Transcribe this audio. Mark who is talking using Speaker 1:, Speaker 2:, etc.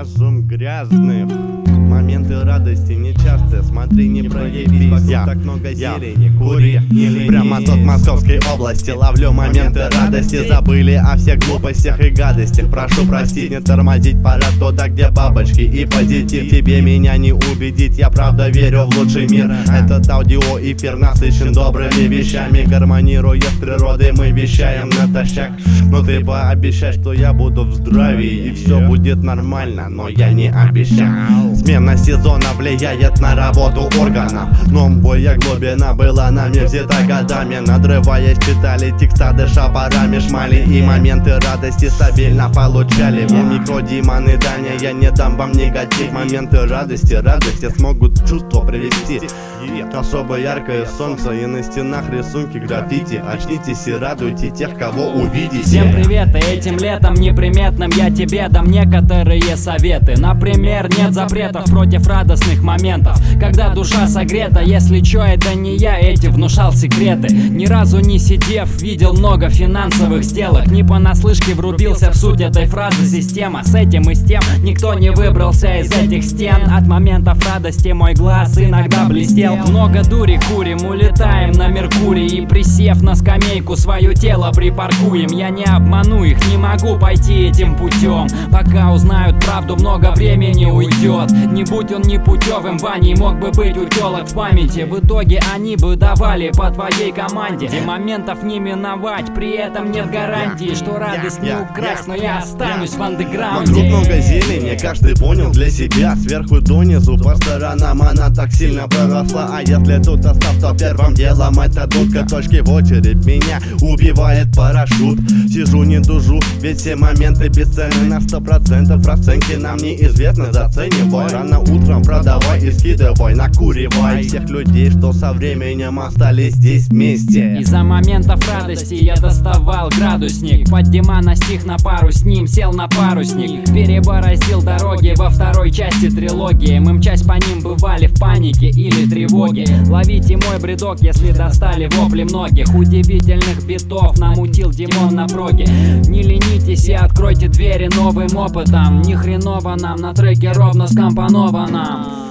Speaker 1: Разум грязных, моменты радости нечастые. Смотри, не проявись, я так много зелени, кури. Прямо тут в Московской области ловлю моменты радости. Забыли о всех глупостях и гадостях. Прошу простить, не тормозить, пора туда, где бабочки и позитив. Тебе меня не убедить, я правда верю в лучший мир. Этот аудиоэфир насыщен добрыми вещами. Гармонируя с природой, мы вещаем натощак. Но ты пообещай, что я буду в здравии, и все будет нормально, но я не обещаю. Смена сезона влияет на работу органов. Новая глубина была нами взята годами. Надрываясь, читали текста, дыша парами, шмали. И моменты радости стабильно получали. Мне микродемоны дания, я не дам вам негатив. Моменты радости смогут чувство привести. Особо яркое солнце, и на стенах рисунки граффити. Очнитесь и радуйте тех, кого увидите.
Speaker 2: Всем привет, и этим летом неприметным я тебе дам некоторые советы. Например, нет запретов против радостных моментов. Когда душа согрета, если чё, это не я, эти внушал секреты. Ни разу не сидев, видел много финансовых сделок. Не понаслышке врубился в суть этой фразы система. С этим и с тем никто не выбрался из этих стен. От моментов радости мой глаз иногда блестел. Много дури курим, улетаем на Меркурий. И присев на скамейку, свое тело припаркуем. Я не обману их, не могу пойти этим путем. Пока узнают правду, много времени уйдет. Не будь он непутевым, Ваней мог бы быть у телок в памяти. В итоге они бы давали по твоей команде. Где моментов не миновать, при этом нет гарантии, что радость не украсть, но я останусь в андеграунде.
Speaker 1: Вокруг много зелени, каждый понял для себя. Сверху донизу, по сторонам она так сильно проросла. А если тут остав, то первым делом это дудка. Точки в очередь, меня убивает парашют. Сижу не тужу, ведь все моменты бесценны на 100%. Расценки нам неизвестны, заценивай. Рано утром продавай и скидывай, накуривай всех людей, что со временем остались здесь вместе.
Speaker 2: Из-за моментов радости я доставал градусник. Поддима настиг на пару с ним, сел на парусник. Перебороздил дороги во второй части трилогии. Мы мчась по ним бывали в панике или тревоге. Ловите мой бредок, если достали вопли многих. Удивительных битов намутил Димон на проге. Не ленитесь и откройте двери новым опытом. Ни хреново нам на треке ровно скомпоновано.